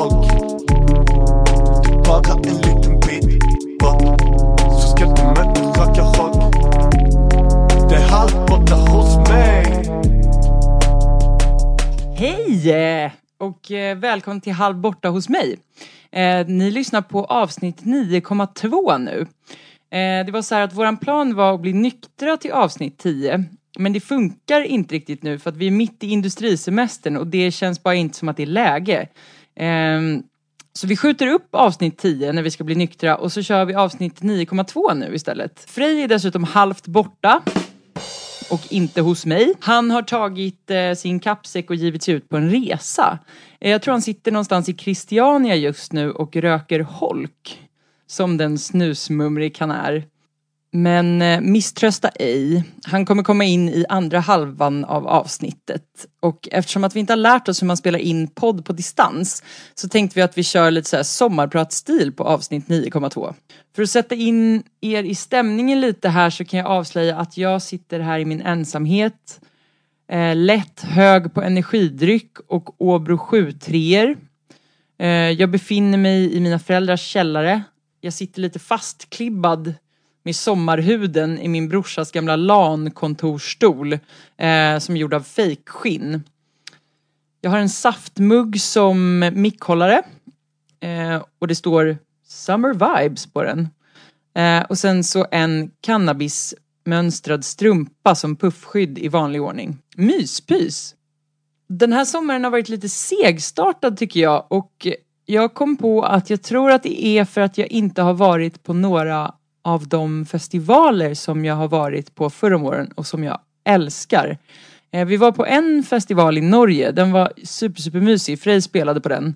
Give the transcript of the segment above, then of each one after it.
folk. Bara en liten bit bort, så ska du möta rackarfolk. Det är halvt borta hos mig. Hej! Och välkommen till Halv borta hos mig. Ni lyssnar på avsnitt 9,2 nu. Det var så här att våran plan var att bli nyktra till avsnitt 10. Men det funkar inte riktigt nu för att vi är mitt i industrisemestern och det känns bara inte som att det är läge. Så vi skjuter upp avsnitt 10 när vi ska bli nyktra och så kör vi avsnitt 9,2 nu istället. Frej är dessutom halvt borta och inte hos mig. Han har tagit sin kappsäck och givit sig ut på en resa. Jag tror han sitter någonstans i Christiania just nu och röker holk. Som den snusmumrik han är. Men misströsta ej. Han kommer komma in i andra halvan av avsnittet. Och eftersom att vi inte har lärt oss hur man spelar in podd på distans så tänkte vi att vi kör lite så här sommarpratstil på avsnitt 9,2. För att sätta in er i stämningen lite här så kan jag avslöja att jag sitter här i min ensamhet. Lätt hög på energidryck och Åbro 7-3. Jag befinner mig i mina föräldrars källare. Jag sitter lite fastklibbad med sommarhuden i min brorsas gamla LAN-kontorstol som är gjord av fejkskinn. Jag har en saftmugg som mickhållare och det står Summer Vibes på den. Och sen så en cannabismönstrad strumpa som puffskydd i vanlig ordning. Myspys! Den här sommaren har varit lite segstartad tycker jag och jag kom på att jag tror att det är för att jag inte har varit på några av de festivaler som jag har varit på förra åren och som jag älskar. Vi var på en festival i Norge. Den var supermysig. Frej spelade på den.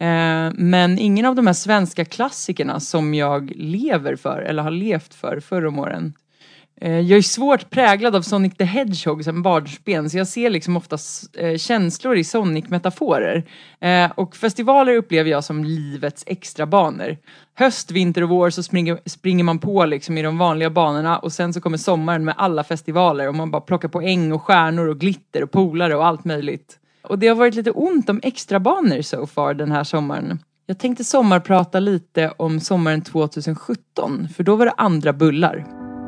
Men ingen av de här svenska klassikerna som jag lever för eller har levt för förra åren. Jag är svårt präglad av Sonic the Hedgehog som barnsben så jag ser liksom ofta känslor i Sonic-metaforer. Och festivaler upplever jag som livets extra banor. Höst, vinter och vår så springer man på liksom i de vanliga banorna och sen så kommer sommaren med alla festivaler och man bara plockar på äng och stjärnor och glitter och polare och allt möjligt. Och det har varit lite ont om extra banor so far den här sommaren. Jag tänkte sommarprata lite om sommaren 2017 för då var det andra bullar.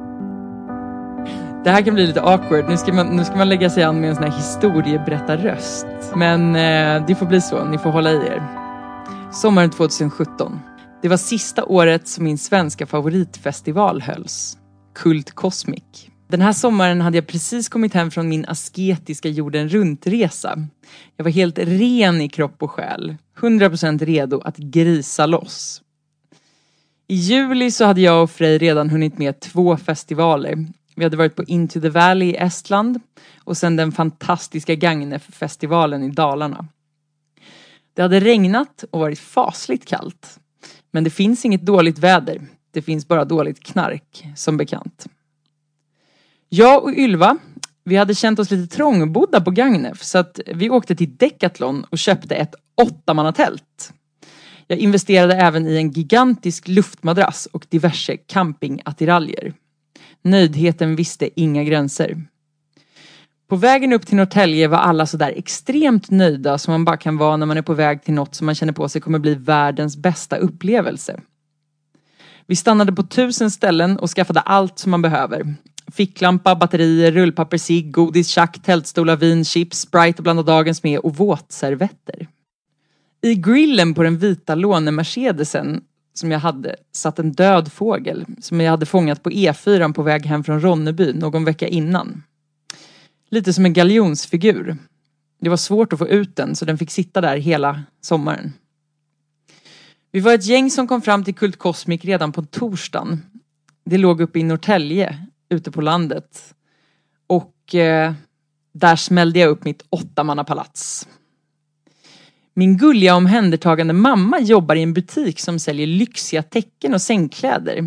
Det här kan bli lite awkward. Nu ska man lägga sig an med en sån här historieberättarröst. Men det får bli så. Ni får hålla i er. Sommaren 2017. Det var sista året som min svenska favoritfestival hölls. Kult Cosmic. Den här sommaren hade jag precis kommit hem från min asketiska jorden runtresa. Jag var helt ren i kropp och själ. 100% redo att grisa loss. I juli så hade jag och Frej redan hunnit med 2 festivaler. Vi hade varit på Into the Valley i Estland och sen den fantastiska Gagnef-festivalen i Dalarna. Det hade regnat och varit fasligt kallt. Men det finns inget dåligt väder. Det finns bara dåligt knark, som bekant. Jag och Ylva, vi hade känt oss lite trångbodda på Gagnef så att vi åkte till Decathlon och köpte ett 8-mannatält. Jag investerade även i en gigantisk luftmadrass och diverse campingattiraljer. Nöjdheten visste inga gränser. På vägen upp till Norrtälje var alla så där extremt nöjda som man bara kan vara när man är på väg till något som man känner på sig kommer bli världens bästa upplevelse. Vi stannade på 1000 ställen och skaffade allt som man behöver. Ficklampa, batterier, rullpapper, cigg, godis, tjack, tältstolar, vin, chips, Sprite och blanda dagens med och våtservetter. I grillen på den vita låne-Mercedesen som jag hade satt en död fågel som jag hade fångat på E4 på väg hem från Ronneby någon vecka innan. Lite som en galjonsfigur. Det var svårt att få ut den så den fick sitta där hela sommaren. Vi var ett gäng som kom fram till Kult Cosmic redan på torsdagen. Det låg uppe i Norrtälje ute på landet. Och där smällde jag upp mitt 8-mannapalats. Min gulliga omhändertagande mamma jobbar i en butik som säljer lyxiga täcken och sängkläder.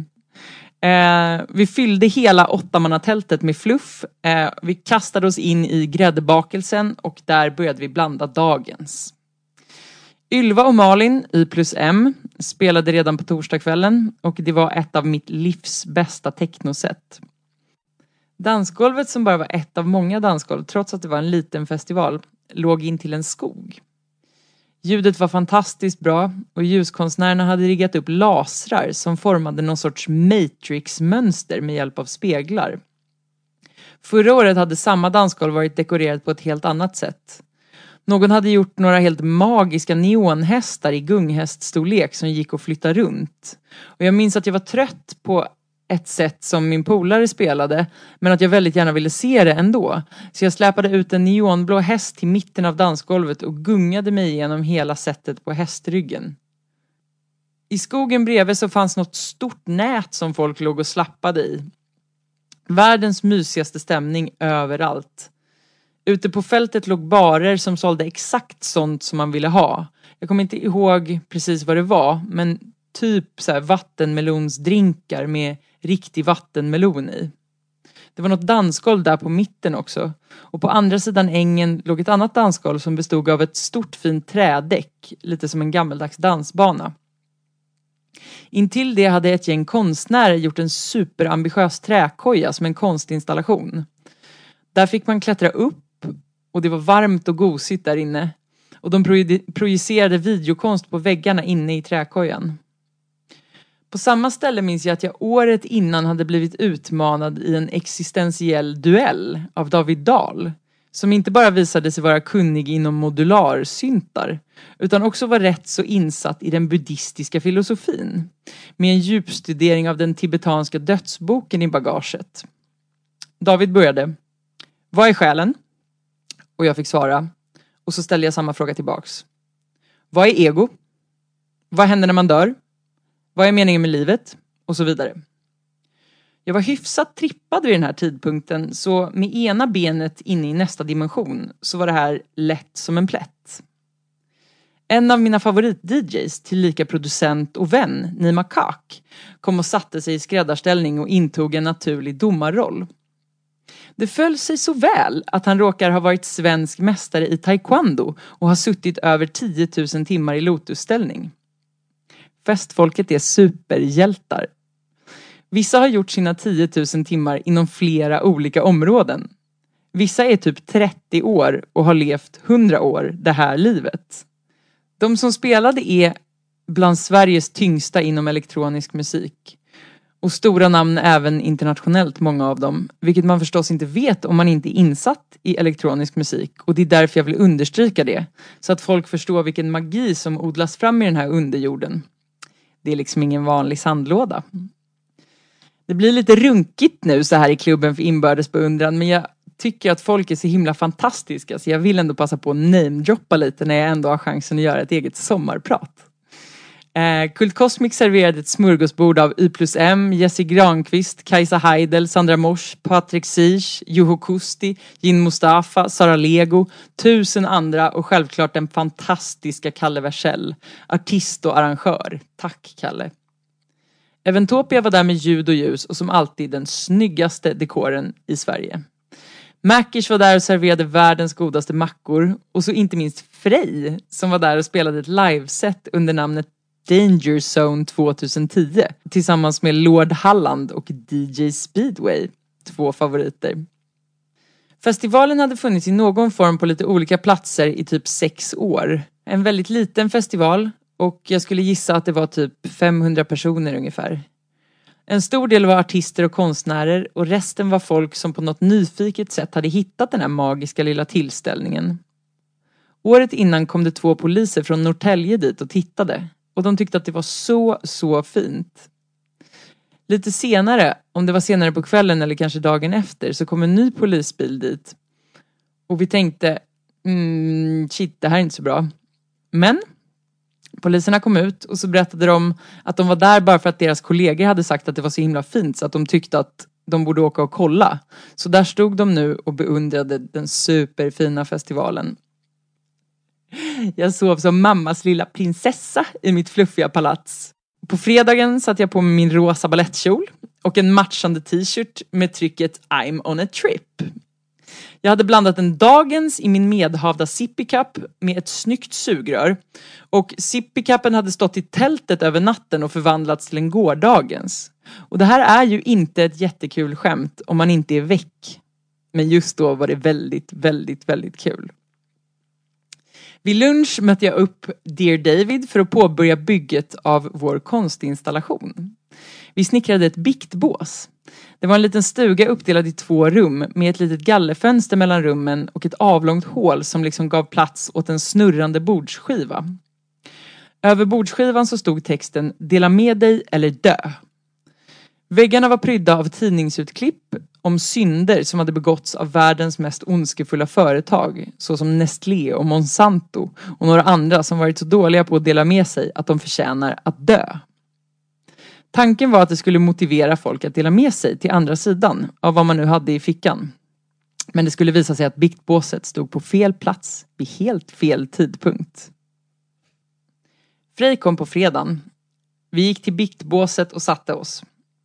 Vi fyllde hela 8-mannatältet med fluff. Vi kastade oss in i gräddbakelsen och där började vi blanda dagens. Ylva och Malin, Y+M, spelade redan på torsdagskvällen och det var ett av mitt livs bästa technoset. Dansgolvet som bara var ett av många dansgolv, trots att det var en liten festival, låg in till en skog. Ljudet var fantastiskt bra och ljuskonstnärerna hade riggat upp lasrar som formade någon sorts Matrix-mönster med hjälp av speglar. Förra året hade samma dansgolv varit dekorerat på ett helt annat sätt. Någon hade gjort några helt magiska neonhästar i gunghäststorlek som gick att flytta runt. Och jag minns att jag var trött på ett sätt som min polare spelade, men att jag väldigt gärna ville se det ändå. Så jag släpade ut en neonblå häst till mitten av dansgolvet och gungade mig igenom hela sättet på hästryggen. I skogen bredvid så fanns något stort nät som folk låg och slappade i. Världens mysigaste stämning överallt. Ute på fältet låg barer som sålde exakt sånt som man ville ha. Jag kommer inte ihåg precis vad det var, men typ så här vattenmelonsdrinkar med riktig vattenmelon i. Det var något dansgolv där på mitten också. Och på andra sidan ängen låg ett annat dansgolv som bestod av ett stort fint trädäck, lite som en gammeldags dansbana. Intill det hade ett gäng konstnärer gjort en superambitiös träkoja som en konstinstallation. Där fick man klättra upp och det var varmt och gosigt där inne. Och de projicerade videokonst på väggarna inne i träkojan. På samma ställe minns jag att jag året innan hade blivit utmanad i en existentiell duell av David Dahl. Som inte bara visade sig vara kunnig inom modularsyntar, utan också var rätt så insatt i den buddhistiska filosofin. Med en djupstudering av den tibetanska dödsboken i bagaget. David började: vad är själen? Och jag fick svara. Och så ställde jag samma fråga tillbaks. Vad är ego? Vad händer när man dör? Vad är meningen med livet? Och så vidare. Jag var hyfsat trippad vid den här tidpunkten, så med ena benet inne i nästa dimension så var det här lätt som en plätt. En av mina favorit-DJs, tillika producent och vän, Nima Kak, kom och satte sig i skräddarställning och intog en naturlig domarroll. Det föll sig så väl att han råkar ha varit svensk mästare i taekwondo och har suttit över 10 000 timmar i lotusställning. Festfolket är superhjältar. Vissa har gjort sina 10 000 timmar inom flera olika områden. Vissa är typ 30 år och har levt 100 år det här livet. De som spelade är bland Sveriges tyngsta inom elektronisk musik. Och stora namn även internationellt, många av dem. Vilket man förstås inte vet om man inte är insatt i elektronisk musik. Och det är därför jag vill understryka det. Så att folk förstår vilken magi som odlas fram i den här underjorden. Det är liksom ingen vanlig sandlåda. Det blir lite runkigt nu så här i klubben för inbördesbeundran. Men jag tycker att folk är så himla fantastiska. Så jag vill ändå passa på att namedroppa lite när jag ändå har chansen att göra ett eget sommarprat. Kult Cosmic serverade ett smörgåsbord av Y+M, Jesse Granqvist, Kajsa Heidel, Sandra Mosch, Patrik Siege, Juho Kusti, Jin Mustafa, Sara Lego, 1000 andra och självklart den fantastiska Kalle Versell, artist och arrangör. Tack Kalle. Eventopia var där med ljud och ljus och som alltid den snyggaste dekoren i Sverige. Mackish var där och serverade världens godaste mackor och så inte minst Frej som var där och spelade ett liveset under namnet Danger Zone 2010 tillsammans med Lord Halland och DJ Speedway, 2 favoriter. Festivalen hade funnits i någon form på lite olika platser i typ 6 år. En väldigt liten festival och jag skulle gissa att det var typ 500 personer ungefär. En stor del var artister och konstnärer och resten var folk som på något nyfiket sätt hade hittat den här magiska lilla tillställningen. Året innan kom det 2 poliser från Norrtälje dit och tittade. Och de tyckte att det var så fint. Lite senare, om det var senare på kvällen eller kanske dagen efter, så kom en ny polisbil dit. Och vi tänkte, shit, det här är inte så bra. Men poliserna kom ut och så berättade de att de var där bara för att deras kollegor hade sagt att det var så himla fint så att de tyckte att de borde åka och kolla. Så där stod de nu och beundrade den superfina festivalen. Jag sov som mammas lilla prinsessa i mitt fluffiga palats. På fredagen satt jag på min rosa ballettkjol och en matchande t-shirt med trycket I'm on a trip. Jag hade blandat en dagens i min medhavda sippy-cup med ett snyggt sugrör. Och sippy-cupen hade stått i tältet över natten och förvandlats till en gårdagens. Och det här är ju inte ett jättekul skämt om man inte är väck. Men just då var det väldigt kul. Vid lunch mötte jag upp Dear David för att påbörja bygget av vår konstinstallation. Vi snickrade ett biktbås. Det var en liten stuga uppdelad i 2 rum med ett litet gallerfönster mellan rummen och ett avlångt hål som liksom gav plats åt en snurrande bordsskiva. Över bordsskivan så stod texten "Dela med dig eller dö". Väggarna var prydda av tidningsutklipp om synder som hade begåtts av världens mest ondskefulla företag, såsom Nestlé och Monsanto och några andra som varit så dåliga på att dela med sig att de förtjänar att dö. Tanken var att det skulle motivera folk att dela med sig till andra sidan av vad man nu hade i fickan. Men det skulle visa sig att biktbåset stod på fel plats vid helt fel tidpunkt. Frej kom på fredagen. Vi gick till biktbåset och satte oss.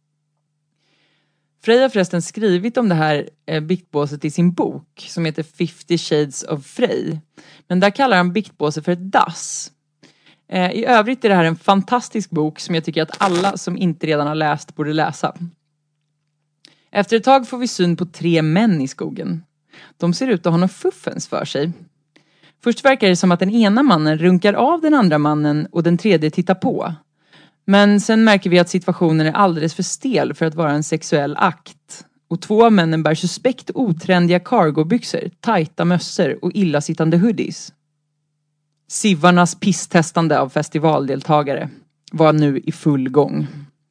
Frej har förresten skrivit om det här biktbåset i sin bok som heter 50 Shades of Frej. Men där kallar han biktbåset för ett dass. I övrigt är det här en fantastisk bok som jag tycker att alla som inte redan har läst borde läsa. Efter ett tag får vi syn på 3 män i skogen. De ser ut att ha något fuffens för sig. Först verkar det som att den ena mannen runkar av den andra mannen och den tredje tittar på. Men sen märker vi att situationen är alldeles för stel för att vara en sexuell akt. Och 2 av männen bär suspekt otrendiga cargobyxor, tajta mössor och illasittande hoodies. Sivvarnas pisstestande av festivaldeltagare var nu i full gång.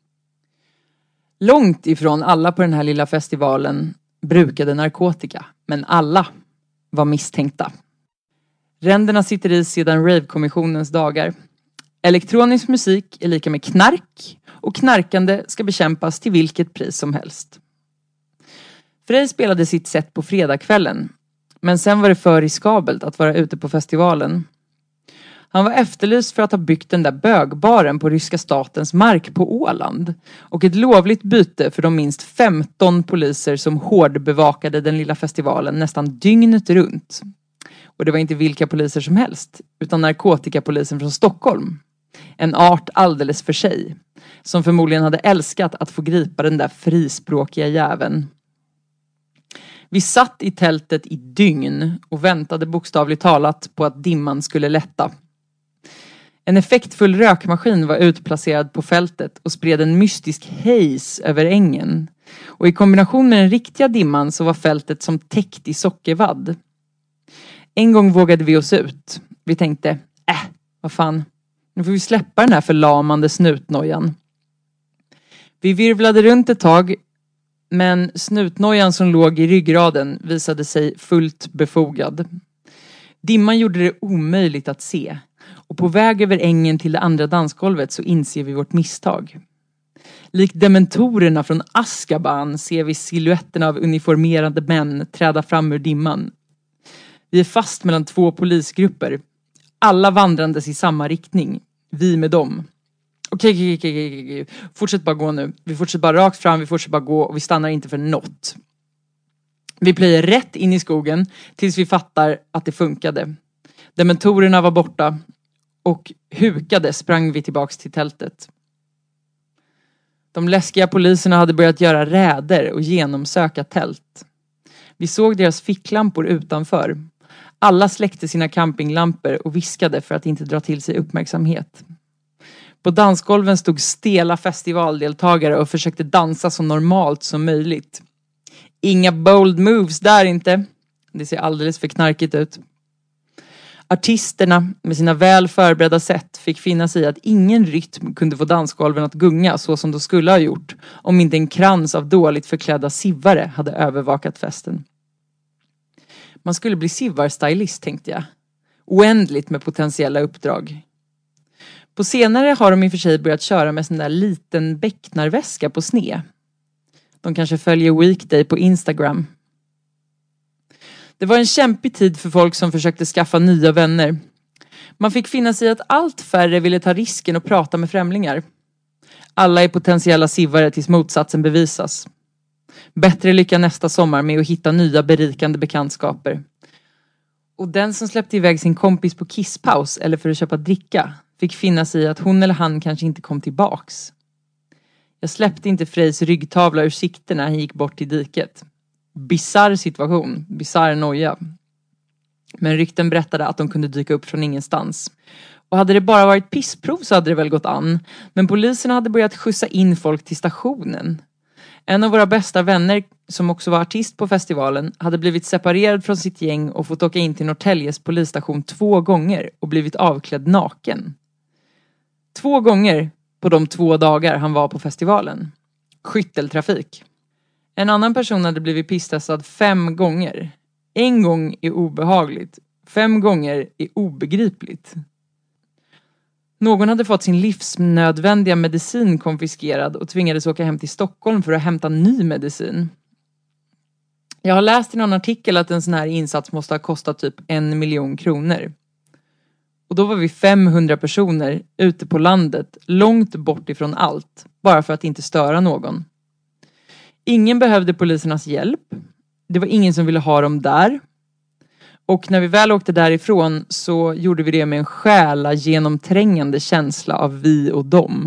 Långt ifrån alla på den här lilla festivalen brukade narkotika, men alla var misstänkta. Ränderna sitter i sedan rave-kommissionens dagar. Elektronisk musik är lika med knark och knarkande ska bekämpas till vilket pris som helst. Frej spelade sitt set på fredagskvällen, men sen var det för riskabelt att vara ute på festivalen. Han var efterlyst för att ha byggt den där bögbaren på ryska statens mark på Åland och ett lovligt byte för de minst 15 poliser som hårdbevakade den lilla festivalen nästan dygnet runt. Och det var inte vilka poliser som helst, utan narkotikapolisen från Stockholm. En art alldeles för sig, som förmodligen hade älskat att få gripa den där frispråkiga jäveln. Vi satt i tältet i dygn och väntade bokstavligt talat på att dimman skulle lätta. En effektfull rökmaskin var utplacerad på fältet och spred en mystisk hejs över ängen. Och i kombination med den riktiga dimman så var fältet som täckt i sockervadd. En gång vågade vi oss ut. Vi tänkte, vad fan, nu får vi släppa den här förlamande snutnojan. Vi virvlade runt ett tag, men snutnojan som låg i ryggraden visade sig fullt befogad. Dimman gjorde det omöjligt att se. Och på väg över ängen till det andra dansgolvet så inser vi vårt misstag. Likt dementorerna från Azkaban ser vi silhuetterna av uniformerade män träda fram ur dimman. Vi är fast mellan 2 polisgrupper. Alla vandrandes i samma riktning. Vi med dem. Okej. Fortsätt bara gå nu. Vi fortsätter bara rakt fram, vi fortsätter bara gå och vi stannar inte för något. Vi plöjer rätt in i skogen tills vi fattar att det funkade. Dementorerna var borta och hukade sprang vi tillbaks till tältet. De läskiga poliserna hade börjat göra räder och genomsöka tält. Vi såg deras ficklampor utanför. Alla släckte sina campinglampor och viskade för att inte dra till sig uppmärksamhet. På dansgolven stod stela festivaldeltagare och försökte dansa så normalt som möjligt. Inga bold moves där inte. Det ser alldeles för knarkigt ut. Artisterna med sina väl förberedda sätt fick finna sig i att ingen rytm kunde få dansgolven att gunga så som de skulle ha gjort om inte en krans av dåligt förklädda sivvare hade övervakat festen. Man skulle bli sivvarstylist, tänkte jag. Oändligt med potentiella uppdrag. På senare har de i och för sig börjat köra med sån där liten bäcknarväska på sne. De kanske följer Weekday på Instagram. Det var en kämpig tid för folk som försökte skaffa nya vänner. Man fick finna sig att allt färre ville ta risken och prata med främlingar. Alla är potentiella sivvare tills motsatsen bevisas. Bättre lycka nästa sommar med att hitta nya berikande bekantskaper. Och den som släppte iväg sin kompis på kisspaus eller för att köpa dricka fick finna sig i att hon eller han kanske inte kom tillbaks. Jag släppte inte Frejs ryggtavla ur sikte när han gick bort i diket. Bizarr situation, bizarr noja. Men rykten berättade att de kunde dyka upp från ingenstans. Och hade det bara varit pissprov så hade det väl gått an. Men polisen hade börjat skjutsa in folk till stationen. En av våra bästa vänner, som också var artist på festivalen, hade blivit separerad från sitt gäng och fått åka in till Norrtäljes polisstation 2 gånger och blivit avklädd naken. 2 gånger på de 2 dagar han var på festivalen. Skytteltrafik. En annan person hade blivit pisstestad 5 gånger. 1 gång är obehagligt. 5 gånger är obegripligt. Någon hade fått sin livsnödvändiga medicin konfiskerad och tvingades åka hem till Stockholm för att hämta ny medicin. Jag har läst i någon artikel att en sån här insats måste ha kostat typ 1 miljon kronor. Och då var vi 500 personer ute på landet, långt bort ifrån allt, bara för att inte störa någon. Ingen behövde polisernas hjälp. Det var ingen som ville ha dem där. Och när vi väl åkte därifrån så gjorde vi det med en själagenomträngande känsla av vi och dem.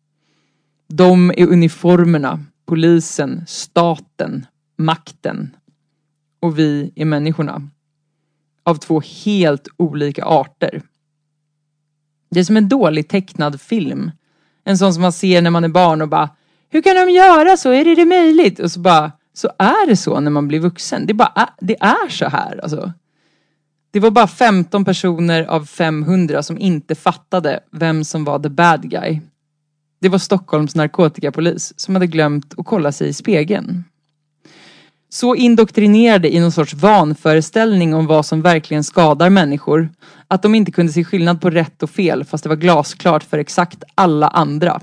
De är uniformerna, polisen, staten, makten. Och vi är människorna. Av 2 helt olika arter. Det är som en dålig tecknad film. En sån som man ser när man är barn och bara, hur kan de göra så? Är det möjligt? Och så bara, så är det så när man blir vuxen. Det är så här alltså. Det var bara 15 personer av 500 som inte fattade vem som var the bad guy. Det var Stockholms narkotikapolis som hade glömt att kolla sig i spegeln. Så indoktrinerade i någon sorts vanföreställning om vad som verkligen skadar människor att de inte kunde se skillnad på rätt och fel fast det var glasklart för exakt alla andra.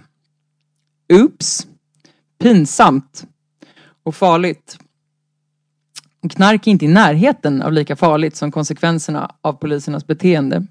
Oops. Pinsamt. Och farligt. Och knark är inte i närheten av lika farligt som konsekvenserna av polisernas beteende.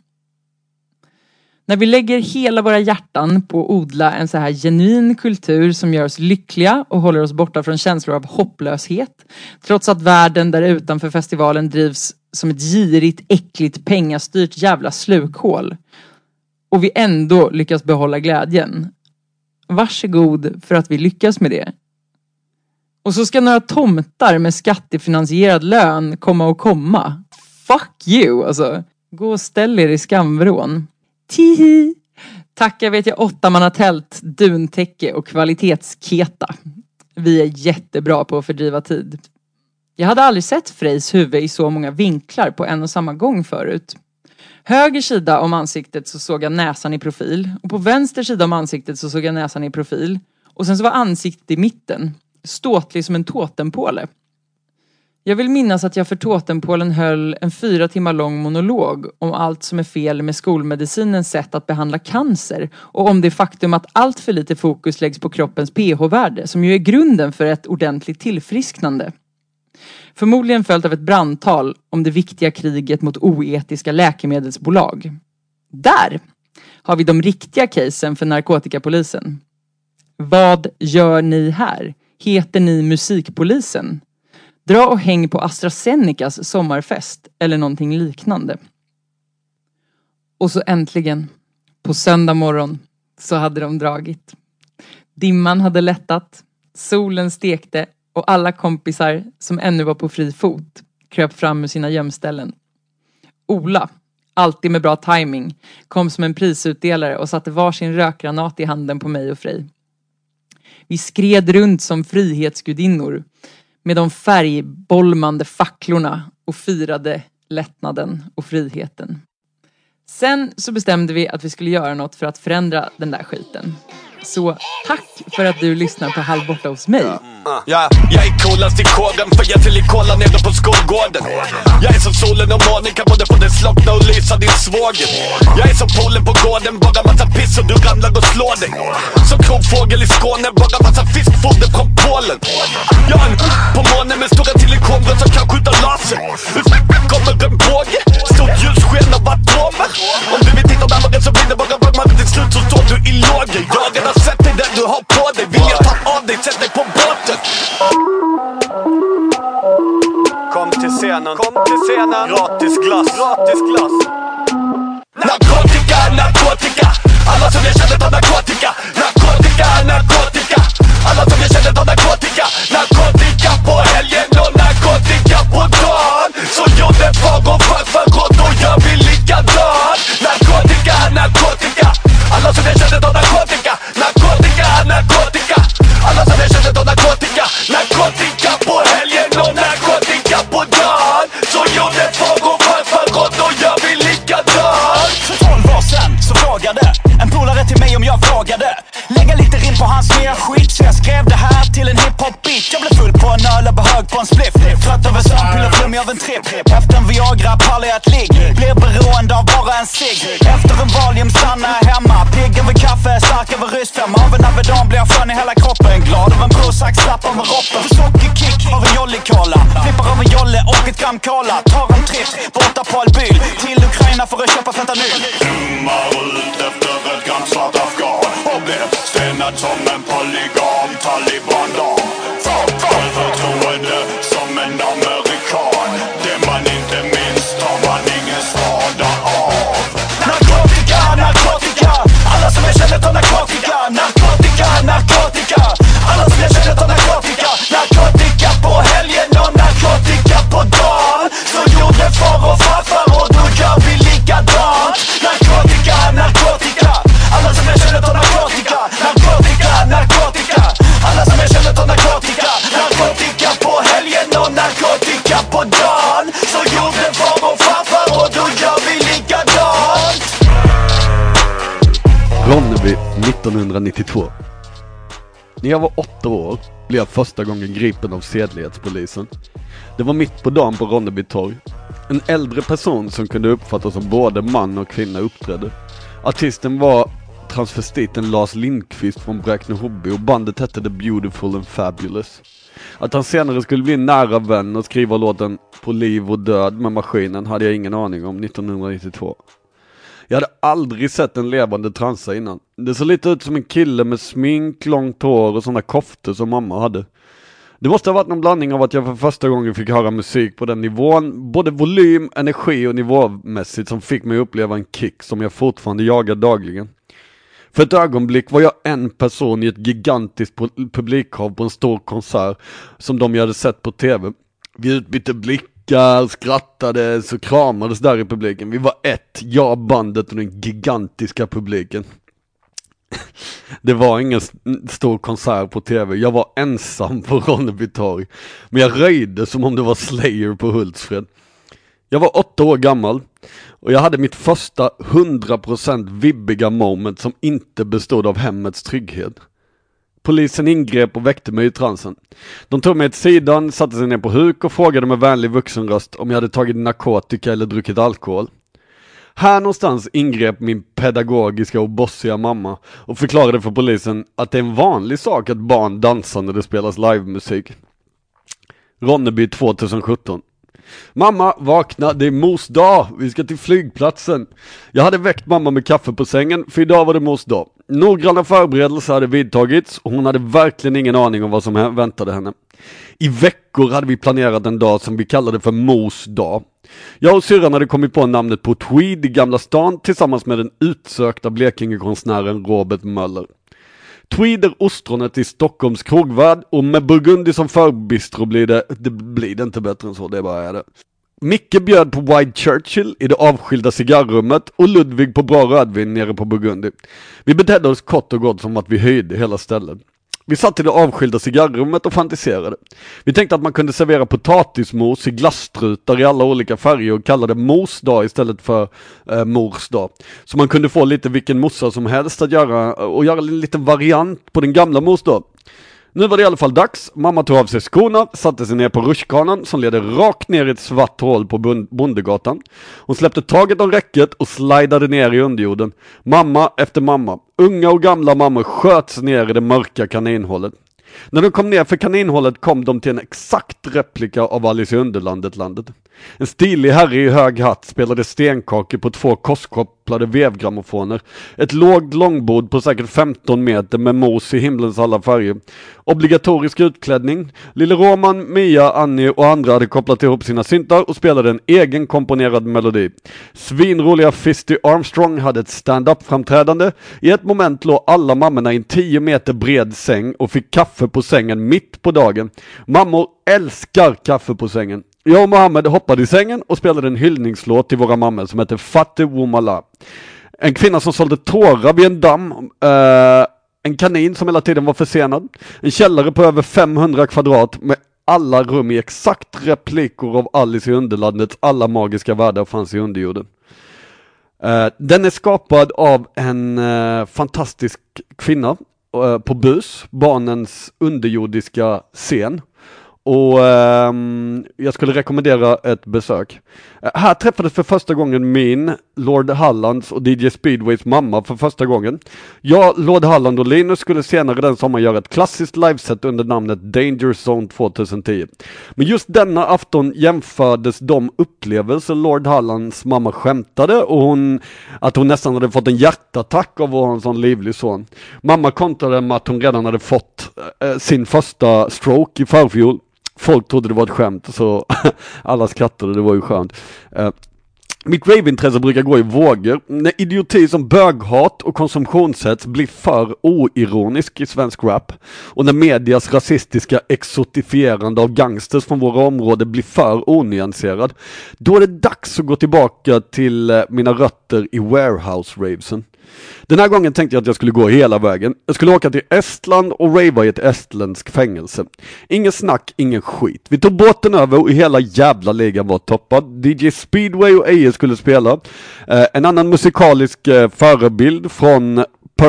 När vi lägger hela våra hjärtan på att odla en så här genuin kultur som gör oss lyckliga och håller oss borta från känslor av hopplöshet, trots att världen där utanför festivalen drivs som ett girigt, äckligt, pengastyrt jävla slukhål, och vi ändå lyckas behålla glädjen. Varsågod för att vi lyckas med det. Och så ska några tomtar med skattefinansierad lön komma. Fuck you, alltså. Gå och ställ er i skamvrån. Tihi. Tacka vet jag 8-mannatält, duntäcke och kvalitetsketa. Vi är jättebra på att fördriva tid. Jag hade aldrig sett Frejs huvud i så många vinklar på en och samma gång förut. Höger sida om ansiktet så såg jag näsan i profil. Och på vänster sida om ansiktet så såg jag näsan i profil. Och sen så var ansiktet i mitten. Ståtlig som en totempåle. Jag vill minnas att jag för totempålen höll en 4 timmar lång monolog om allt som är fel med skolmedicinens sätt att behandla cancer och om det faktum att allt för lite fokus läggs på kroppens pH-värde som ju är grunden för ett ordentligt tillfrisknande. Förmodligen följt av ett brandtal om det viktiga kriget mot oetiska läkemedelsbolag. Där har vi de riktiga casen för narkotikapolisen. Vad gör ni här? Heter ni musikpolisen? Dra och häng på AstraZenecas sommarfest eller någonting liknande. Och så äntligen, på söndag morgon, så hade de dragit. Dimman hade lättat, solen stekte och alla kompisar som ännu var på fri fot kröp fram ur sina gömställen. Ola, alltid med bra timing, kom som en prisutdelare och satte varsin rökgranat i handen på mig och Frej. Vi skred runt som frihetsgudinnor med de färgbolmande facklorna och firade lättnaden och friheten. Sen så bestämde vi att vi skulle göra något för att förändra den där skiten. Så tack för att du lyssnar på Halv borta hos mig. Ja, jag är coolast i kåren för jag till i kolla nere på skolgården. Jag är som solen och månen, kan både få det slockna och lysa din svåger. Jag är som polen på gården, bara massa piss och du ramlar och slår dig. Som krogfågel i Skåne, bara massa fiskfoder från Polen. Jag är en på månen med stora tilikoner som kan skjuta laser. Kommer en båge, stort ljussken av atomer. Om du vill titta närmare så blir det bara varmare till slut så står du i lager. Jag har redan sett dig där du har på dig, vill jag ta av dig, sätt dig på båten. Kom till scenen, gratis glass. Narkotika, narkotika, alla som jag känner tar narkotika. Narkotika, narkotika, alla som jag känner tar narkotika. Narkotika på helgen och narkotika på dagen. Så gjorde far och farfar frågade till mig om jag vågade lägga lite rim på hans nya skit. Så jag skrev det här till en hiphop-beat. Jag blev full på en öl och hög på en spliff. Trött över sömnpiller, flummig av en tripp. Efter en Viagra pallar jag ett ligg. Blir beroende av bara en cigg. Efter en Valium stannar jag hemma. Pigg över kaffe, stark över rysfem. Av en Avedon blir jag skön i hela kroppen. Glad av en Prozac, slapp av med roppen. Sockerkick av en Jolly-cola. Flippar av en jolle och ett gram cola. Tar en tripp, borta på Albyl. Till Ukraina för att köpa fentanyl. Zoomar ut efter ett gram svart afghan och blev stenad som en polygon taliban-dam. Självförtroende som en amerikan. Det man inte minns tar man ingen skada av. Narkotika, narkotika. Alla som jag känner tar narkotika. Narkotika, narkotika. Alla som jag känner tar narkotika. Narkotika på helgen och narkotika på dagen. Så gjorde far och farfar och då gör vi likadant. Narkotika, narkotika. Alla som jag känner tar narkotika. Narkotika, narkotika. Alla som jag känner tar narkotika. Narkotika på helgen och narkotika på dagen. Så gjorde far och farfar och då gör vi likadant. Ronneby 1992. När jag var 8 år blev jag första gången gripen av sedlighetspolisen. Det var mitt på dagen på Ronneby torg. En äldre person som kunde uppfattas som både man och kvinna uppträdde. Artisten var transvestiten Lars Lindqvist från Bräkne-Hoby och bandet hette The Beautiful and Fabulous. Att han senare skulle bli en nära vän och skriva låten På liv och död med Maskinen hade jag ingen aning om 1992. Jag hade aldrig sett en levande transa innan. Det såg lite ut som en kille med smink, långt hår och sådana koftor som mamma hade. Det måste ha varit någon blandning av att jag för första gången fick höra musik på den nivån, både volym, energi och nivåmässigt, som fick mig uppleva en kick som jag fortfarande jagar dagligen. För ett ögonblick var jag en person i ett gigantiskt publikhav på en stor konsert som de hade sett på tv. Vi utbytte blickar, skrattade och kramades där i publiken. Vi var jag, bandet och den gigantiska publiken. Det var ingen stor konsert på tv. Jag var ensam på Ronneby torg. Men jag röjde som om det var Slayer på Hultsfred. Jag var 8 år gammal och jag hade mitt första 100% vibbiga moment som inte bestod av hemmets trygghet. Polisen ingrep och väckte mig i transen. De tog mig åt sidan, satte sig ner på huk och frågade med vänlig vuxenröst om jag hade tagit narkotika eller druckit alkohol. Här någonstans ingrep min pedagogiska och bossiga mamma och förklarade för polisen att det är en vanlig sak att barn dansar när det spelas livemusik. Ronneby 2017. Mamma, vakna, det är mors dag, vi ska till flygplatsen. Jag hade väckt mamma med kaffe på sängen, för idag var det mors dag. Noggranna förberedelser hade vidtagits och hon hade verkligen ingen aning om vad som väntade henne. I veckor hade vi planerat en dag som vi kallade för mors dag. Jag och syrran hade kommit på namnet på Tweed i Gamla stan tillsammans med den utsökta Blekingekonstnären Robert Möller. Tweed är ostronet i Stockholms krogvärld och med Burgundy som förbistro blir det inte bättre än så, det bara är det. Micke bjöd på White Churchill i det avskilda cigarrummet och Ludvig på bra rödvin nere på Burgundy. Vi betedde oss kort och gott som att vi höjde hela stället. Vi satt i det avskilda cigarrummet och fantiserade. Vi tänkte att man kunde servera potatismos i glasstrutar i alla olika färger och kalla det mors dag istället för mors dag. Så man kunde få lite vilken morsa som helst att göra en liten variant på den gamla mors dag. Nu var det i alla fall dags. Mamma tog av sig skorna, satte sig ner på rutschkanan som ledde rakt ner i ett svart hål på Bondegatan. Hon släppte taget om räcket och slidade ner i underjorden. Mamma efter mamma, unga och gamla mammor sköts ner i det mörka kaninhålet. När de kom ner för kaninhålet kom de till en exakt replika av Alice i Underlandet-landet. En stilig herre i hög hatt spelade stenkakor på 2 korskopplade vevgrammofoner. Ett lågt långbord på säkert 15 meter med mos i himlens alla färger. Obligatorisk utklädning. Lille Roman, Mia, Annie och andra hade kopplat ihop sina syntar och spelade en egen komponerad melodi. Svinroliga Fisty Armstrong hade ett stand-up framträdande. I ett moment låg alla mammorna i en 10 meter bred säng och fick kaffe på sängen mitt på dagen. Mammor älskar kaffe på sängen. Jag och Mohammed hoppade i sängen och spelade en hyllningslåt till våra mammor som heter Fatte Womala. En kvinna som sålde tårar vid en damm. En kanin som hela tiden var försenad. En källare på över 500 kvadrat med alla rum i exakt replikor av Alice i Underlandets alla magiska världar fanns i underjorden. Den är skapad av en fantastisk kvinna på BUS, barnens underjordiska scen. Och jag skulle rekommendera ett besök. Här träffades för första gången min, Lord Hallands och DJ Speedways mamma för första gången. Jag, Lord Halland och Linus skulle senare den sommaren göra ett klassiskt liveset under namnet Danger Zone 2010. Men just denna afton jämfördes de upplevelser Lord Hallands mamma skämtade och att hon nästan hade fått en hjärtattack av att ha en sån livlig son. Mamma kontrade med att hon redan hade fått sin första stroke i förfjol. Folk trodde det var ett skämt, så alla skrattade, det var ju skönt. Mitt rave-intresse brukar gå i vågor. När idioti som böghat och konsumtionssätt blir för oironisk i svensk rap, och när medias rasistiska exotifierande av gangsters från våra områden blir för onyanserad, då är det dags att gå tillbaka till mina rötter i warehouse-ravesen. Den här gången tänkte jag att jag skulle gå hela vägen. Jag skulle åka till Estland och rava i ett estländsk fängelse. Ingen snack, ingen skit. Vi tog båten över och hela jävla ligan var toppad. DJ Speedway och Eje skulle spela. En annan musikalisk förebild från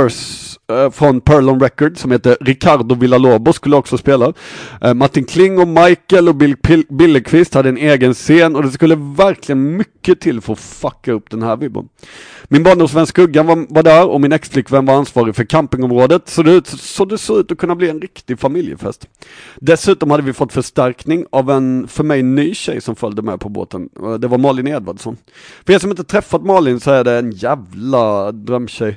Perlon Records som heter Ricardo Villalobos skulle också spela. Martin Kling och Michael och Billekvist hade en egen scen, och det skulle verkligen mycket till för att fucka upp den här vibben. Min barndomsvän Skuggan var där, och min ex-flickvän var ansvarig för campingområdet, så det såg ut att kunna bli en riktig familjefest. Dessutom hade vi fått förstärkning av en för mig ny tjej som följde med på båten. Det var Malin Edvardsson. För er som inte träffat Malin så är det en jävla drömtjej.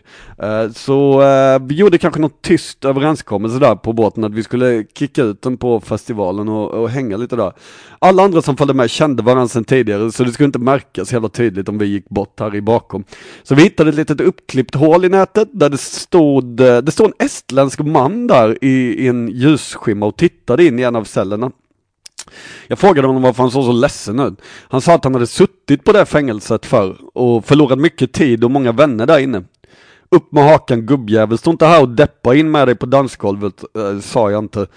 Så vi gjorde kanske något tyst överenskommelse där på båten att vi skulle kicka ut den på festivalen och hänga lite där. Alla andra som följde med kände varandra sedan tidigare, så det skulle inte märkas jävla tydligt om vi gick bort här i bakom. Så vi hittade ett litet uppklippt hål i nätet där det stod en estländsk man där i en ljusskimma och tittade in i en av cellerna. Jag frågade honom varför han såg så ledsen ut. Han sa att han hade suttit på det fängelset förr och förlorat mycket tid och många vänner där inne. Upp med hakan gubbjävel, stå inte här och deppa in med dig på dansgolvet, sa jag inte.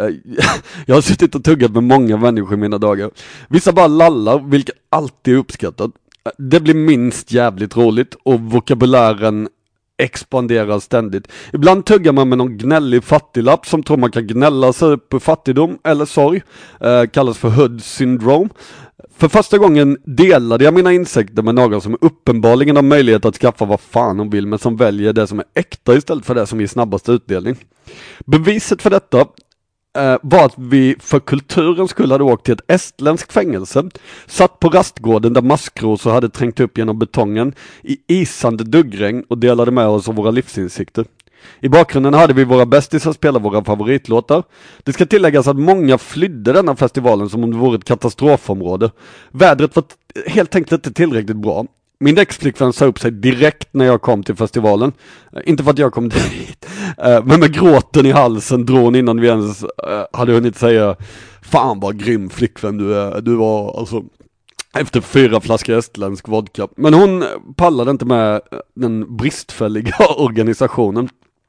Jag har suttit och tuggat med många människor i mina dagar. Vissa bara lallar, vilket alltid är uppskattat. Det blir minst jävligt roligt och vokabulären expanderar ständigt. Ibland tuggar man med någon gnällig fattiglapp som tror man kan gnälla sig upp på fattigdom eller sorg. Kallas för hood syndrome. För första gången delade jag mina insikter med någon som uppenbarligen har möjlighet att skaffa vad fan hon vill, men som väljer det som är äkta istället för det som ger snabbast utdelning. Beviset för detta var att vi för kulturens skull hade åkt till ett estländskt fängelse, satt på rastgården där maskrosor hade trängt upp genom betongen i isande duggregn och delade med oss av våra livsinsikter. I bakgrunden hade vi våra bästisar spela våra favoritlåtar. Det ska tilläggas att många flydde denna festivalen som om det vore ett katastrofområde. Vädret var helt enkelt inte tillräckligt bra. Min ex-flickvän sa upp sig direkt när jag kom till festivalen. Inte för att jag kom dit, men med gråten i halsen drog innan vi ens hade hunnit säga fan vad grym flickvän du är. Du var alltså efter 4 flaskor estländsk vodka. Men hon pallade inte med den bristfälliga organisationen.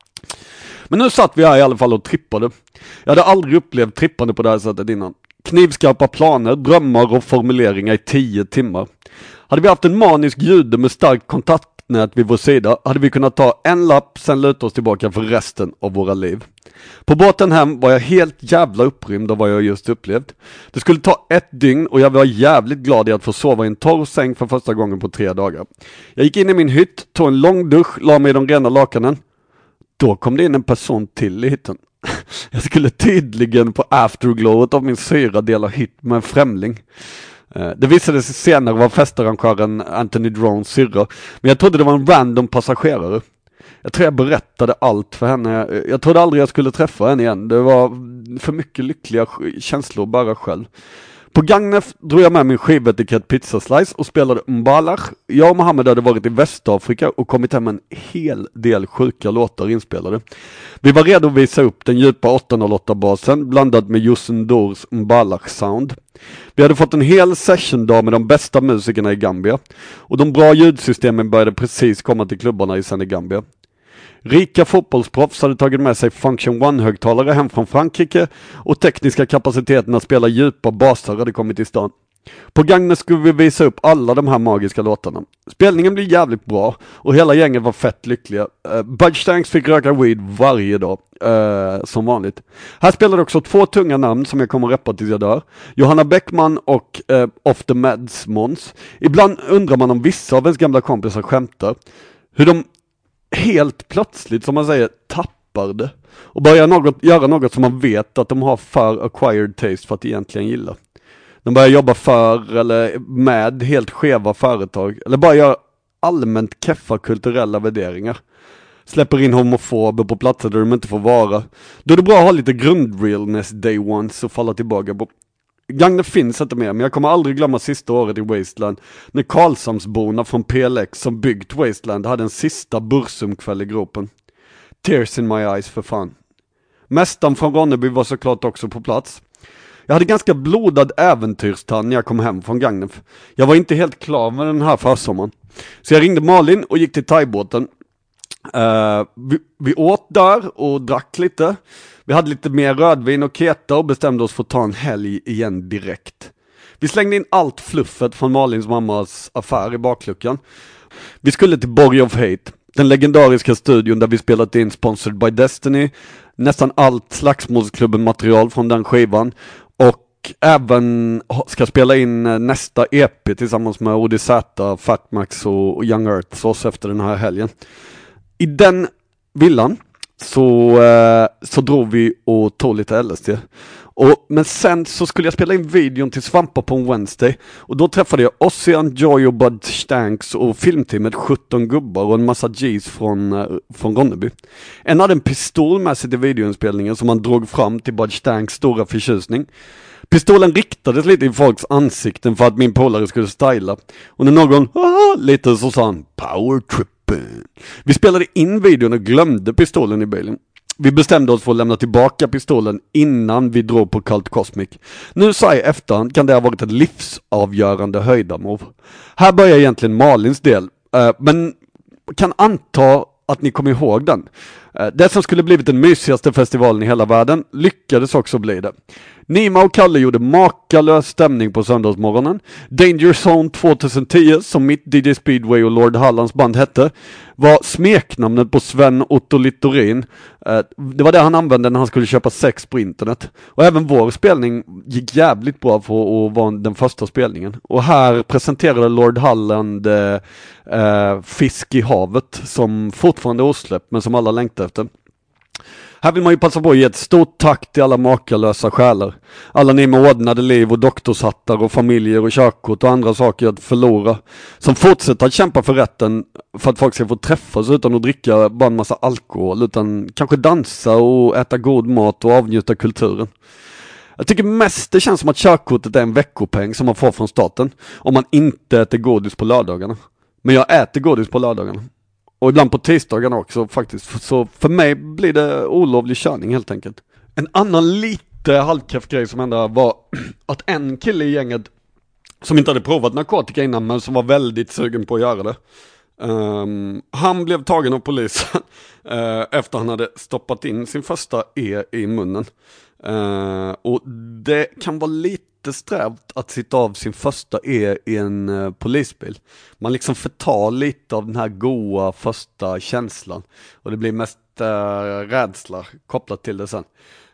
Men nu satt vi här i alla fall och trippade. Jag hade aldrig upplevt trippande på det här sättet innan. Knivskarpa planer, drömmar och formuleringar i 10 timmar. Hade vi haft en manisk jude med starkt kontaktnät vid vår sida hade vi kunnat ta en lapp, sen luta oss tillbaka för resten av våra liv. På båten hem var jag helt jävla upprymd av vad jag just upplevt. Det skulle ta 1 dygn och jag var jävligt glad i att få sova i en torr säng för första gången på 3 dagar. Jag gick in i min hytt, tog en lång dusch, la mig i de rena lakanen. Då kom det in en person till i hytten. Jag skulle tydligen på afterglowet av min syra dela hytt med en främling. Det visade sig senare vara festarrangören Anthony Drones syrra, men jag trodde det var en random passagerare. Jag tror jag berättade allt för henne. Jag trodde aldrig jag skulle träffa henne igen. Det var för mycket lyckliga känslor bara själv. På Gagnef drog jag med min skivetikett pizzaslice och spelade Mbalach. Jag och Mohammed hade varit i Västafrika och kommit hem en hel del sjuka låtar inspelade. Vi var redo att visa upp den djupa 808-basen blandat med Yusen Dors Mbalach-sound. Vi hade fått en hel session-dag med de bästa musikerna i Gambia. Och de bra ljudsystemen började precis komma till klubbarna i Senegambia. Rika fotbollsproffs hade tagit med sig Function One-högtalare hem från Frankrike och tekniska kapaciteten att spela djupa baser hade kommit i stan. På Gagnef skulle vi visa upp alla de här magiska låtarna. Spelningen blev jävligt bra och hela gänget var fett lyckliga. Budge Stanks fick röka weed varje dag, som vanligt. Här spelade också 2 tunga namn som jag kommer att rappa tills jag dör. Johanna Bäckman och Off the Meds Måns. Ibland undrar man om vissa av ens gamla kompisar skämtar. Hur de helt plötsligt, som man säger, tappar det. Och börjar göra något som man vet att de har för acquired taste för att egentligen gilla. De börjar jobba för eller med helt skeva företag. Eller bara gör allmänt keffa kulturella värderingar. Släpper in homofober på platser där de inte får vara. Då är det bra att ha lite grundrealness day ones och falla tillbaka på. Gagnef finns inte mer, men jag kommer aldrig glömma sista året i Wasteland. När Karlshamnsborna från PLX som byggt Wasteland hade en sista bursumkväll i gropen. Tears in my eyes för fan. Mästaren från Ronneby var såklart också på plats. Jag hade ganska blodad äventyrstann när jag kom hem från Gagnef. Jag var inte helt klar med den här försommaren. Så jag ringde Malin och gick till thaibåten. Vi åt där och drack lite. Vi hade lite mer rödvin och keta och bestämde oss för att ta en helg igen direkt. Vi slängde in allt fluffet från Malins mammas affär i bakluckan. Vi skulle till Borg of Hate, den legendariska studion där vi spelat in Sponsored by Destiny, nästan allt Slagsmålsklubben-material från den skivan och även ska spela in nästa EP tillsammans med ODZ, Fatmax och Young Earth oss efter den här helgen. I den villan så drog vi och tog lite LSD. Men sen så skulle jag spela in videon till Svampar på en Wednesday. Och då träffade jag Ossian, Joy och Bud Stanks och filmteamet 17 gubbar och en massa G's från Ronneby. En hade en pistol med sig till videoinspelningen som man drog fram till Bud Stanks stora förtjusning. Pistolen riktades lite i folks ansikten för att min polare skulle styla. Och när någon lite så sa han power trip. Vi spelade in videon och glömde pistolen i bilen. Vi bestämde oss för att lämna tillbaka pistolen innan vi drog på Cult Cosmic. Nu så i efterhand kan det ha varit ett livsavgörande höjdarmove. Här börjar egentligen Malins del, men kan anta att ni kommer ihåg den. Det som skulle blivit den mysigaste festivalen i hela världen lyckades också bli det. Nima och Kalle gjorde makalös stämning på söndagsmorgonen. Danger Zone 2010, som mitt DJ Speedway och Lord Hallands band hette, var smeknamnet på Sven Otto Littorin. Det var det han använde när han skulle köpa sex på internet. Och även vår spelning gick jävligt bra för att vara den första spelningen. Och här presenterade Lord Halland Fisk i havet, som fortfarande är osläppt men som alla längtar efter. Här vill man ju passa på att ge ett stort tack till alla makalösa själar. Alla ni med ordnade liv och doktorshattar och familjer och körkort och andra saker att förlora. Som fortsätter att kämpa för rätten för att folk ska få träffas utan att dricka bara en massa alkohol. Utan kanske dansa och äta god mat och avnjuta kulturen. Jag tycker mest det känns som att körkortet är en veckopeng som man får från staten. Om man inte äter godis på lördagarna. Men jag äter godis på lördagarna. Och ibland på tisdagarna också faktiskt. Så för mig blir det olovlig körning helt enkelt. En annan lite halvkeff grej som hände var att en kille i gänget som inte hade provat narkotika innan men som var väldigt sugen på att göra det. Han blev tagen av polisen efter han hade stoppat in sin första i munnen. Och det kan vara lite strävt att sitta av sin första i en polisbil. Man liksom förtar lite av den här goa första känslan. Och det blir mest rädsla kopplat till det sen.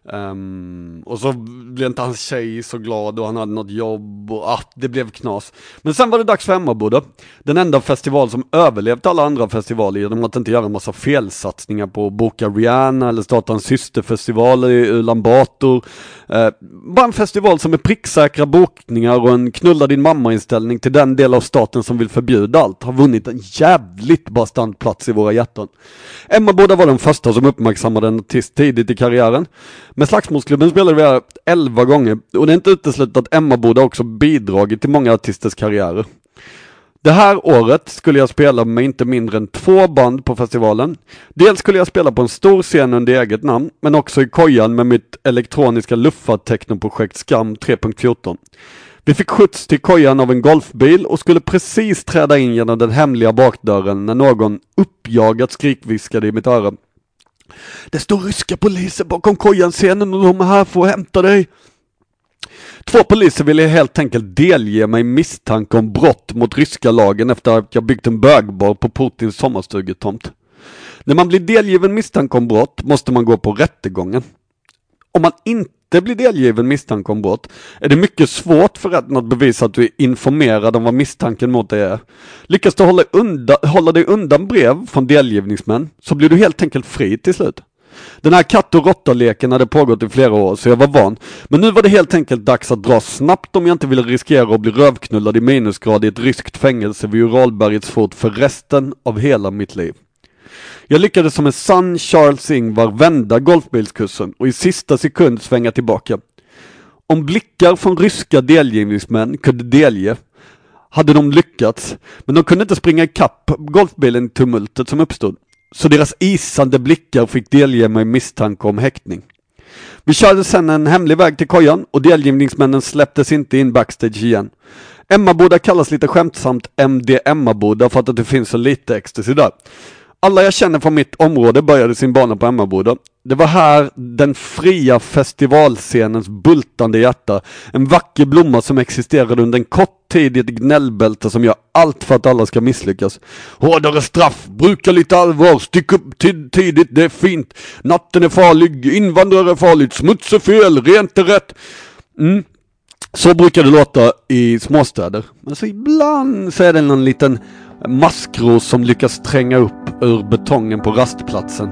Och så blev inte hans tjej så glad och han hade något jobb och det blev knas. Men sen var det dags för Emmaboda. Den enda festival som överlevt alla andra festivaler genom att inte göra en massa felsatsningar på att boka Rihanna eller starta en systerfestival i Ulan Bator. Bara en festival som är pricksäkra bokningar och en knulla din mamma-inställning till den del av staten som vill förbjuda allt har vunnit en jävligt bastant plats i våra hjärtan. Emmaboda var den första som uppmärksammade en artist tidigt i karriären. Med Slagsmålsklubben spelade vi här 11 gånger och det är inte uteslutet att Emmaboda också bidragit till många artisters karriärer. Det här året skulle jag spela med inte mindre än 2 band på festivalen. Dels skulle jag spela på en stor scen under eget namn, men också i kojan med mitt elektroniska luftfart-technoprojekt Skam 3.14. Vi fick skjuts till kojan av en golfbil och skulle precis träda in genom den hemliga bakdörren när någon uppjagat skrikviskade i mitt öra. Det står ryska poliser bakom kojan-scenen och de är här för att hämta dig. 2 poliser ville helt enkelt delge mig misstanke om brott mot ryska lagen efter att jag byggt en bögbar på Putins sommarstugetomt. När man blir delgiven misstanke om brott måste man gå på rättegången. Om man inte blir delgiven misstanke om brott är det mycket svårt för rätten att bevisa att du är informerad om vad misstanken mot dig är. Lyckas du hålla dig undan brev från delgivningsmän så blir du helt enkelt fri till slut. Den här katt- och råttaleken hade pågått i flera år så jag var van. Men nu var det helt enkelt dags att dra snabbt om jag inte ville riskera att bli rövknullad i minusgrad i ett ryskt fängelse vid Uralbergets fot för resten av hela mitt liv. Jag lyckades som en sann Charles Ingvar vända golfbilskursen och i sista sekund svänga tillbaka. Om blickar från ryska delgivningsmän kunde delge hade de lyckats, men de kunde inte springa i kapp golfbilen i tumultet som uppstod. Så deras isande blickar fick delge mig misstanke om häktning. Vi körde sedan en hemlig väg till kojan och delgivningsmännen släpptes inte in backstage igen. Emmaboda kallas lite skämtsamt MD Emmaboda för att det finns så lite ecstasy där. Alla jag känner från mitt område började sin bana på Emmaboda. Det var här den fria festivalscenens bultande hjärta, en vacker blomma som existerade under en kort tid i ett gnällbälte som gör allt för att alla ska misslyckas. Hårdare straff, bruka lite allvar, stick upp tidigt, det är fint. Natten är farlig, invandrare är farligt, smuts är fel, rent är rätt. Så brukar det låta i småstäder. Men så ibland så är det någon liten maskros som lyckas tränga upp ur betongen på rastplatsen.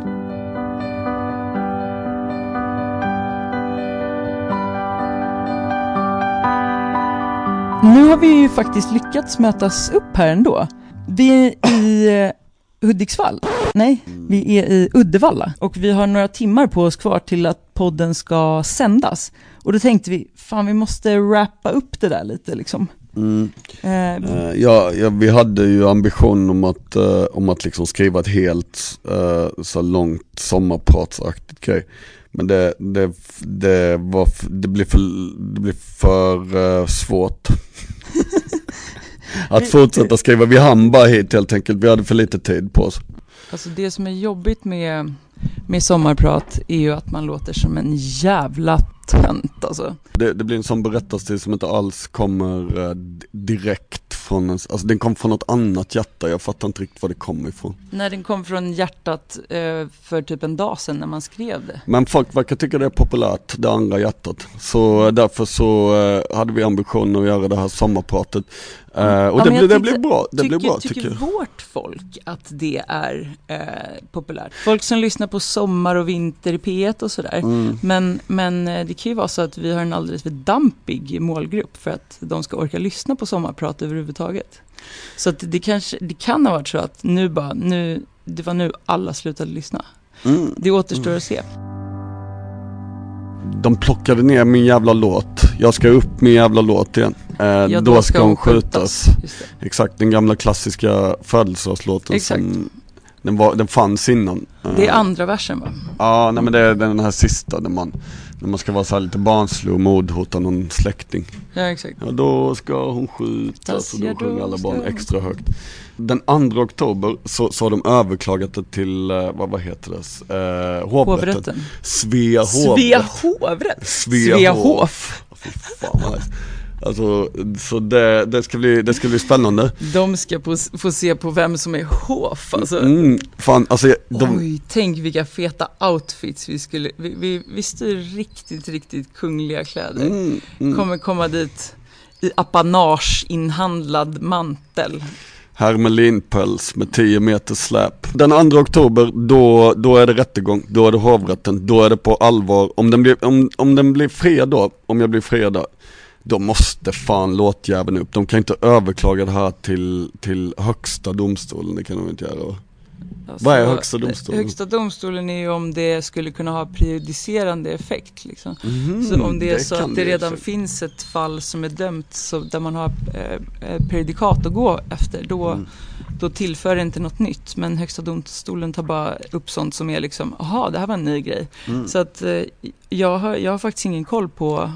Nu har vi ju faktiskt lyckats mötas upp här ändå. Vi är i Hudiksvall. Nej, vi är i Uddevalla. Och vi har några timmar på oss kvar till att podden ska sändas. Och då tänkte vi, fan vi måste wrappa upp det där lite liksom. Vi hade ju ambition om att liksom skriva ett helt så långt sommarpratsaktigt grej. Men det blir för svårt att fortsätta skriva. Vi hann bara hit helt enkelt. Vi hade för lite tid på oss. Alltså det som är jobbigt med sommarprat är ju att man låter som en jävla tönt alltså. Det blir en sån berättelse som inte alls kommer direkt från ens, alltså den kom från något annat hjärta. Jag fattar inte riktigt var det kom ifrån. När den kom från hjärtat för typ en dag sedan när man skrev det. Men folk verkar tycka det är populärt, det andra hjärtat. Så därför så hade vi ambitionen att göra det här sommarpratet. Och det blev bra. Tycker vårt folk att det är populärt? Folk som lyssnar på sommar och vinter i P1 och sådär. Men det kan ju vara så att vi har en alldeles för dampig målgrupp för att de ska orka lyssna på sommarprat överhuvudtaget. Så att det kan ha varit så att det var nu alla slutade lyssna. Det återstår att se. De plockade ner min jävla låt. Jag ska upp min jävla låt igen. Då ska hon skjutas. Exakt, den gamla klassiska födelsedagslåten som den fanns innan. Det är andra versen va? Ja, nej, men det är den här sista när man ska vara så här lite barnslig och mordhota någon släkting. Ja, exakt. Ja, då ska hon skjutas och då sjunger alla barn extra högt. Den 2 oktober så har de överklagat det till, vad heter det? Hovrätten. Svea hovrätt. Svea Hof. Fy fan vad nice. Alltså, så det ska bli spännande. De ska få se på vem som är hof alltså. Fan, alltså Oj, tänk vilka feta outfits vi styr riktigt kungliga kläder. Kommer komma dit i apanage inhandlad mantel. Hermelinpäls med 10 meter släp. Den 2 oktober då är det rättegång. Då är det hovrätten. Då är det på allvar. Om den blir fred då, om jag blir fredad, då måste fan låtjäveln upp. De kan inte överklaga det här till högsta domstolen. Det kan de inte göra. Alltså, vad är högsta domstolen? Högsta domstolen är ju om det skulle kunna ha prejudicerande effekt liksom. Så om det är så att det redan finns ett fall som är dömt så där man har prejudikat att gå efter, då tillför det inte något nytt. Men högsta domstolen tar bara upp sånt som är liksom, aha, det här var en ny grej. Så att jag har faktiskt ingen koll på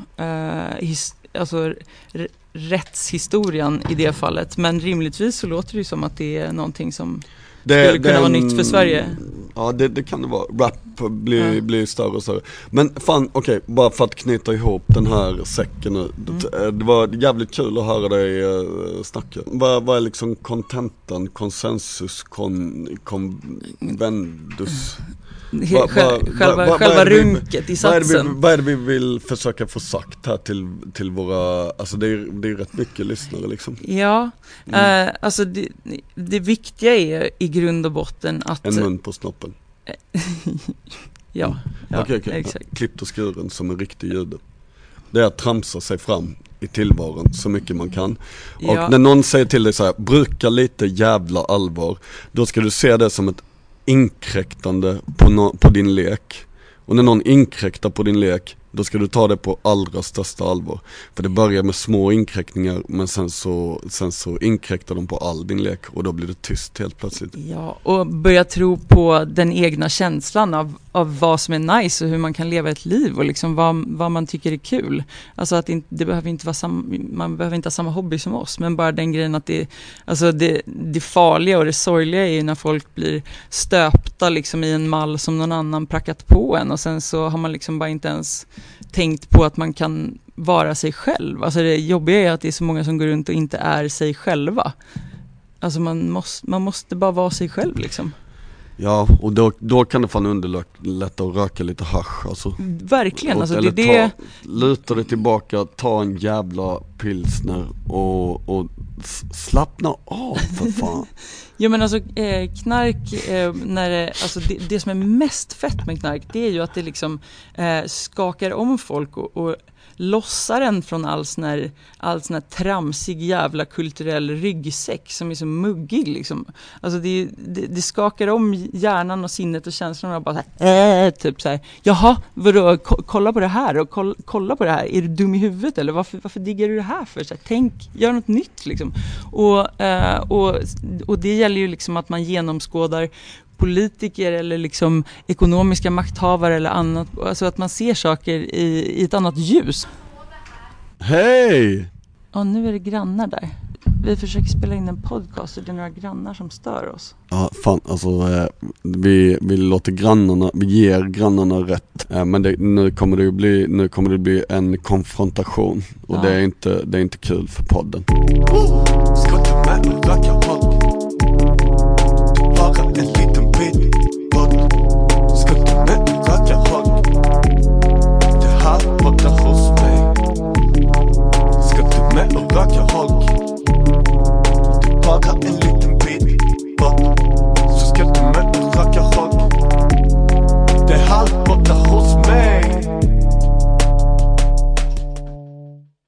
rättshistorien i det fallet. Men rimligtvis så låter det som att det är någonting som skulle kunna vara nytt för Sverige. Ja, det kan det vara. Rap bli större och större. Men fan, okej, bara för att knyta ihop den här säcken nu. Det var jävligt kul att höra dig snacka. Vad är liksom kontentan, konsensus, konvendus? Själva runket i satsen. Vad är det vi vill försöka få sagt här till våra, alltså det är rätt mycket lyssnare liksom. Ja, alltså det viktiga är i grund och botten att... En mun på snoppen. ja, Okej. exakt. Klippt och skuren som en riktig jude. Det är att tramsa sig fram i tillvaron så mycket man kan. Och när någon säger till dig så här, bruka lite jävla allvar, då ska du se det som ett inkräktande på din lek. Och när någon inkräktar på din lek, då ska du ta det på allra största allvar. För det börjar med små inkräktningar, men sen så inkräktar de på all din lek och då blir det tyst helt plötsligt. Ja, och börja tro på den egna känslan av vad som är nice och hur man kan leva ett liv och liksom vad man tycker är kul. Alltså att det behöver inte vara man behöver inte ha samma hobby som oss, men bara den grejen att det farliga och det sorgliga är ju när folk blir stöpta liksom i en mall som någon annan prackat på en, och sen så har man liksom bara inte ens tänkt på att man kan vara sig själv. Alltså det jobbiga är att det är så många som går runt och inte är sig själva. Alltså man måste bara vara sig själv liksom. Ja, och då kan det fan underlätta att röka lite hasch alltså. Verkligen, alltså eller luta dig tillbaka, ta en jävla pilsner och slappna av för fan. Ja, men alltså knark, alltså det som är mest fett med knark, det är ju att det liksom skakar om folk och lossar en från all sån här tramsig jävla kulturell ryggsäck som är så muggig liksom. Alltså det skakar om hjärnan och sinnet och känslorna och bara så här, typ så här, jaha, vadå, kolla på det här och kolla på det här, är du dum i huvudet eller varför diggar du det här för? Så här, tänk, gör något nytt liksom. Och det gäller ju liksom att man genomskådar politiker eller liksom ekonomiska makthavare eller annat, alltså att man ser saker i ett annat ljus. Hej! Ja, nu är det grannar där. Vi försöker spela in en podcast och det är några grannar som stör oss. Ja, fan, alltså vi låter grannarna, vi ger grannarna rätt. Men nu kommer det bli en konfrontation och det är inte kul för podden. Ska ta med och röka